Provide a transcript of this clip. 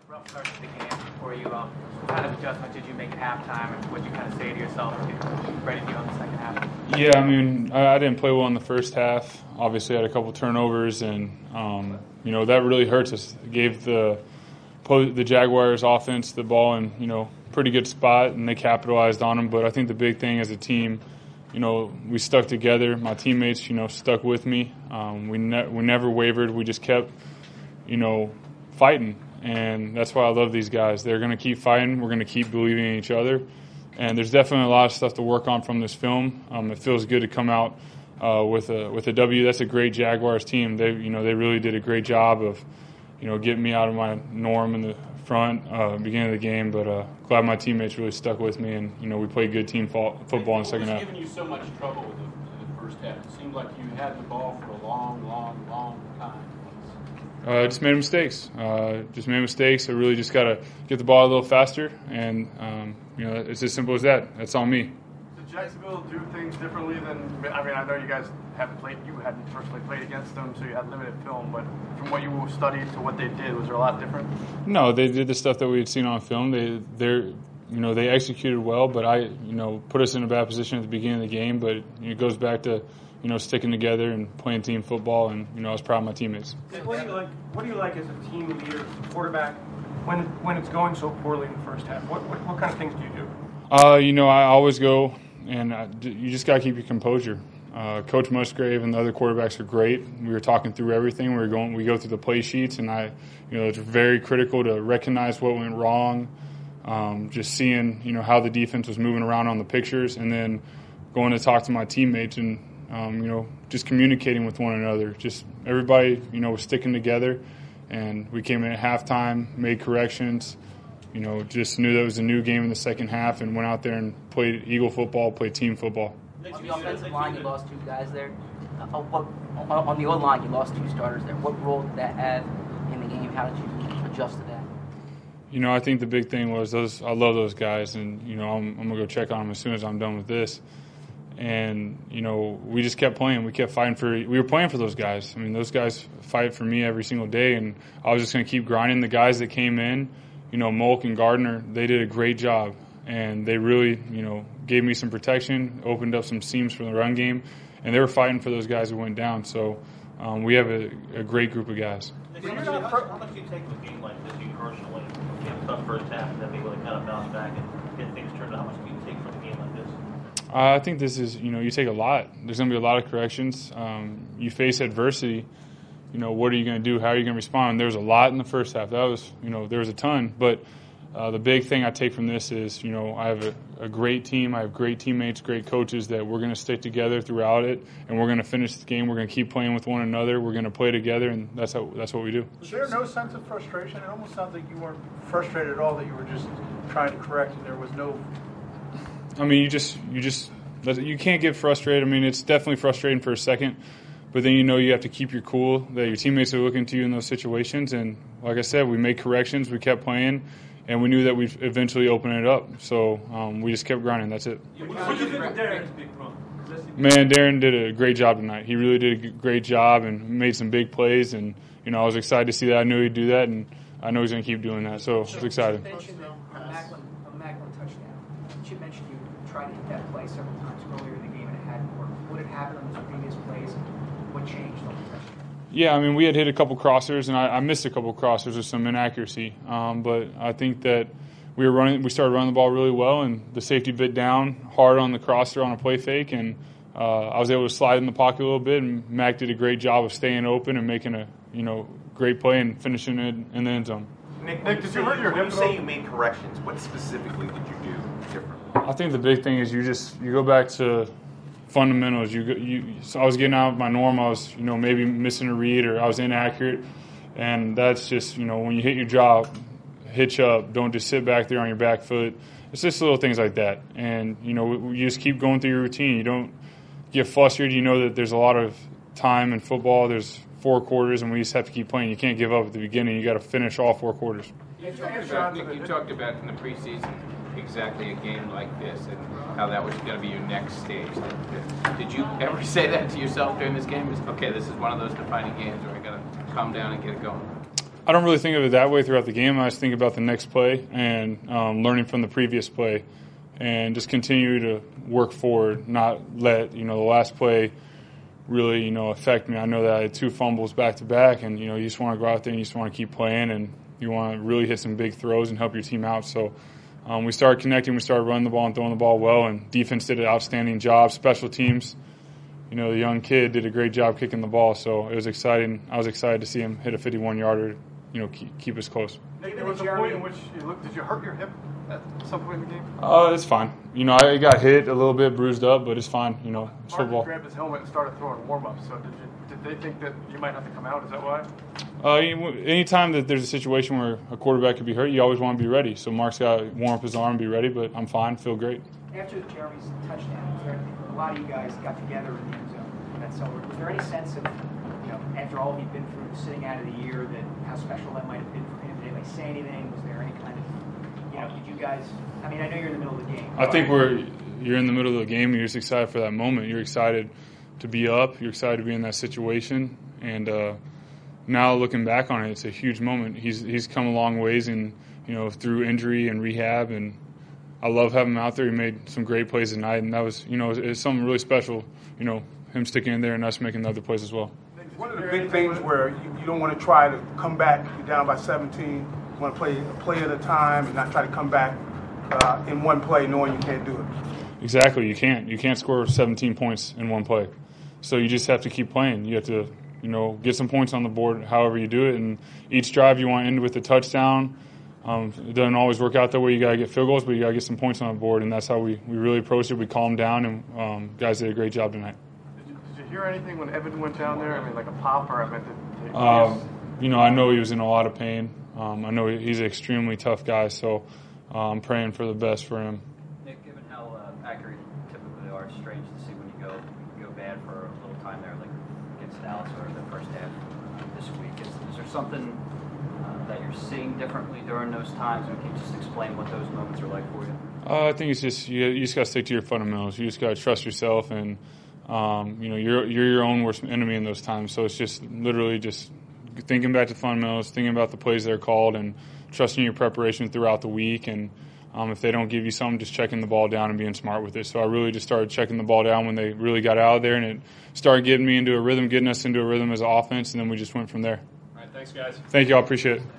rough start to the game for you. What kind of adjustment did you make at halftime, and what did you kind of say to yourself to get ready to go in the second half? Yeah, I mean, I didn't play well in the first half. Obviously, I had a couple turnovers, and that really hurts us. It gave the Jaguars offense the ball in pretty good spot, and they capitalized on them. But I think the big thing as a team, we stuck together. My teammates, stuck with me. We never wavered. We just kept, fighting. And that's why I love these guys. They're going to keep fighting. We're going to keep believing in each other. And there's definitely a lot of stuff to work on from this film. It feels good to come out with a W. That's a great Jaguars team. They really did a great job of, getting me out of my norm in the front beginning of the game. But glad my teammates really stuck with me, and we played good team football in the second half. What was giving you so much trouble with the first half? It seemed like you had the ball for a long, long, long time. Just made mistakes. I really just got to get the ball a little faster, and it's as simple as that. That's on me. Did Jacksonville do things differently than? I know you guys haven't played. You hadn't personally played against them, so you had limited film. But from what you studied to what they did, was there a lot different? No, they did the stuff that we had seen on film. They executed well, but I put us in a bad position at the beginning of the game. But it goes back to sticking together and playing team football, and I was proud of my teammates. What do you like as a team leader, as a quarterback, when it's going so poorly in the first half? What kind of things do you do? I always go, and you just got to keep your composure. Coach Musgrave and the other quarterbacks are great. We were talking through everything. We go through the play sheets, and it's very critical to recognize what went wrong. Just seeing how the defense was moving around on the pictures, and then going to talk to my teammates and just communicating with one another. Just everybody was sticking together, and we came in at halftime, made corrections. Just knew that it was a new game in the second half, and went out there and played Eagle football, played team football. On the offensive line, you lost 2 guys there. On the O-line, you lost 2 starters there. What role did that have in the game? How did you adjust to that? I think the big thing was I love those guys, and I'm going to go check on them as soon as I'm done with this. And we just kept playing. We kept fighting we were playing for those guys. I mean, those guys fight for me every single day, and I was just going to keep grinding. The guys that came in, Molk and Gardner, they did a great job, and they really gave me some protection, opened up some seams for the run game, and they were fighting for those guys who went down. So we have a great group of guys. How much do you take from a game like this, you personally? You have a tough first half, and then be able to kind of bounce back and get things turned out. How much do you take from a game like this? I think this is, you take a lot. There's going to be a lot of corrections. You face adversity. What are you going to do? How are you going to respond? There's a lot in the first half. That was, there was a ton. But the big thing I take from this is, I have a great team. I have great teammates, great coaches that we're going to stick together throughout it, and we're going to finish the game. We're going to keep playing with one another. We're going to play together, and that's what we do. Was there no sense of frustration? It almost sounds like you weren't frustrated at all, that you were just trying to correct, and there was no... I mean, you can't get frustrated. I mean, it's definitely frustrating for a second, but then you have to keep your cool, that your teammates are looking to you in those situations. And like I said, we made corrections, we kept playing, and we knew that we'd eventually open it up. So we just kept grinding. That's it. What do you think of Darren's big run? Man, Darren did a great job tonight. He really did a great job and made some big plays. And, I was excited to see that. I knew he'd do that, and I know he's going to keep doing that. So I was excited. You mentioned a Macklin touchdown. You mentioned you tried to hit that play several times earlier in the game and it hadn't worked. What had happened on those previous plays? What changed on the touchdown? Yeah, I mean, we had hit a couple crossers, and I missed a couple crossers with some inaccuracy. But I think that we started running the ball really well, and the safety bit down hard on the crosser on a play fake, and I was able to slide in the pocket a little bit, and Mac did a great job of staying open and making a great play and finishing it in the end zone. Nick, did you hurt your hip? When you say you made corrections, what specifically did you do differently? I think the big thing is you go back to fundamentals. So I was getting out of my norm. I was maybe missing a read, or I was inaccurate, and that's just when you hit your job, hitch up. Don't just sit back there on your back foot. It's just little things like that, and you just keep going through your routine. You don't get frustrated. You know that there's a lot of time in football. There's 4 quarters, and we just have to keep playing. You can't give up at the beginning. You got to finish all 4 quarters. You talked about in the preseason exactly a game like this and how that was going to be your next stage. Did you ever say that to yourself during this game? Okay, this is one of those defining games where I got to calm down and get it going. I don't really think of it that way throughout the game. I just think about the next play and learning from the previous play, and just continue to work forward, not let the last play really affect me. I know that I had 2 fumbles back to back, and you just want to go out there and you just want to keep playing, and you want to really hit some big throws and help your team out. So we started connecting, we started running the ball and throwing the ball well, and defense did an outstanding job. Special teams, the young kid did a great job kicking the ball, so it was exciting. I was excited to see him hit a 51-yarder, keep us close. There was a point in which did you hurt your hip at some point in the game? It's fine. I got hit a little bit, bruised up, but it's fine. It's Marcus football. grabbed his helmet and started throwing warm-ups, so did they think that you might have to come out? Is that why? Anytime that there's a situation where a quarterback could be hurt, you always want to be ready. So Mark's got to warm up his arm and be ready, but I'm fine, feel great. After Jeremy's touchdown, a lot of you guys got together in the end zone. That's over. Was there any sense of, after all he'd been through, sitting out of the year, that how special that might have been for him? Did anybody say anything? Was there any kind of, did you guys? I mean, I know you're in the middle of the game. I think you're in the middle of the game, and you're just excited for that moment. You're excited to be up. You're excited to be in that situation, and now looking back on it, it's a huge moment. He's come a long ways, and through injury and rehab, and I love having him out there. He made some great plays tonight, and that was it's something really special. Him sticking in there and us making the other plays as well. One of the big things where you don't want to try to come back, you're down by 17, you want to play a play at a time and not try to come back in one play knowing you can't do it. Exactly, you can't. You can't score 17 points in one play. So you just have to keep playing. You have to, get some points on the board however you do it. And each drive you want to end with a touchdown. It doesn't always work out that way. You got to get field goals, but you got to get some points on the board. And that's how we really approached it. We calmed down, and guys did a great job tonight. Did you hear anything when Evan went down there? I mean, like a pop, or I meant that. I know he was in a lot of pain. I know he's an extremely tough guy, so I'm praying for the best for him. Nick, given how accurate you typically are, it's strange to see when you go bad for a little time there, like against Dallas or the first half this week. Is there something that you're seeing differently during those times? And can you just explain what those moments are like for you? I think it's just you just got to stick to your fundamentals. You just got to trust yourself, and you're your own worst enemy in those times. So it's just literally just thinking back to fundamentals, thinking about the plays that are called, and trusting your preparation throughout the week. And if they don't give you something, just checking the ball down and being smart with it. So I really just started checking the ball down when they really got out of there, and it started getting us into a rhythm as an offense, and then we just went from there. All right, thanks, guys. Thank you all. Appreciate it.